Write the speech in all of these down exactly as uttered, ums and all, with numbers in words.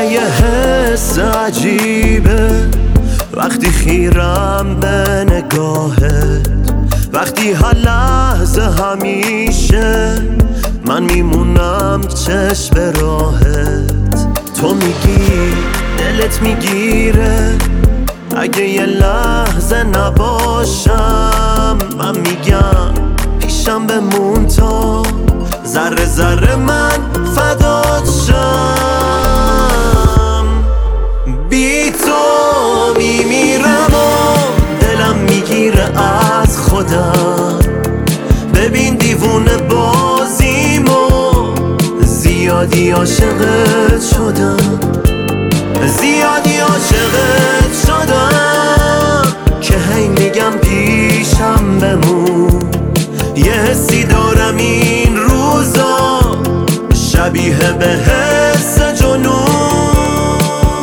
یه حس عجیبه وقتی خیرم به نگاهت، وقتی هر لحظه همیشه من میمونم چشم به راهت. تو میگی دلت میگیره اگه یه لحظه نباشم، من میگم پیشم بمون تا ذره ذره من فدات شم. بی تو میمیرم و دلم میگیره از خودم. ببین دیوونه بازیمو، زیادی عاشقت شدم، زیادی عاشقت شدم که هی میگم پیشم بمون. یه حسی دارم این روزا شبیه به حس جنون.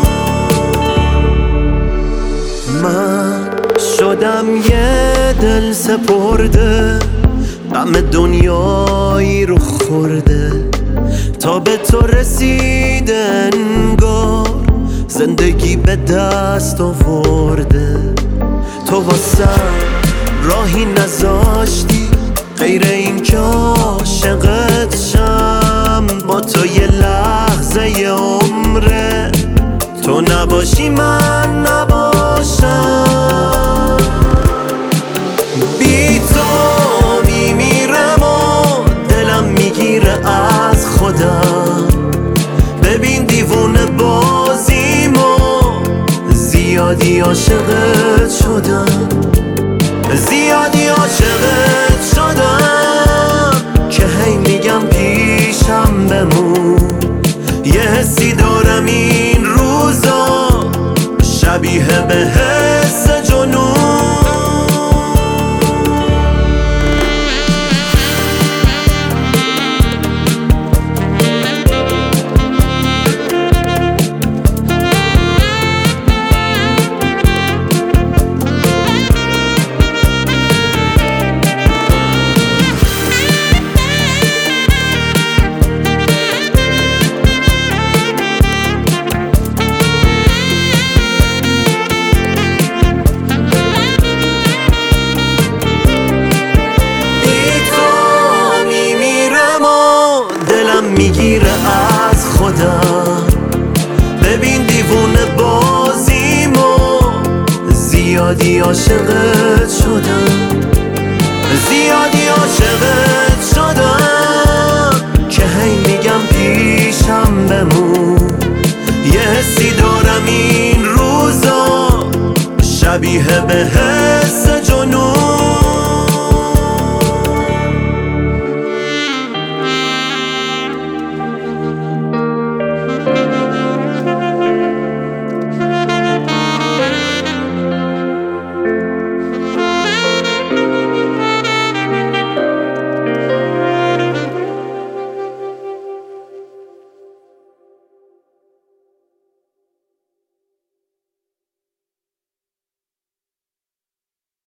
من شدم یه دل سپرده، غم دنیایی رو خورده، تا به تو رسیده انگار زندگی به دست آورده. تو واسم راهی نذاشتی غیر این که عاشقت شم. با تو یه لحظه یه عمره، تو نباشی من نباشم. بی تو میمیرم و دلم میگیره از خودم. ببین دیوونه بازیمو، زیادی عاشقت شدم، زیادی عاشقت شدم که هی میگم پیشم بمون. یه حسی دارم این روزا شبیه به حس جنون. میگیره از خودم. ببین دیوونه بازیمو، زیادی عاشقت شدم، زیادی عاشقت شدم که هی میگم پیشم بمون. یه حسی دارم این روزا شبیه به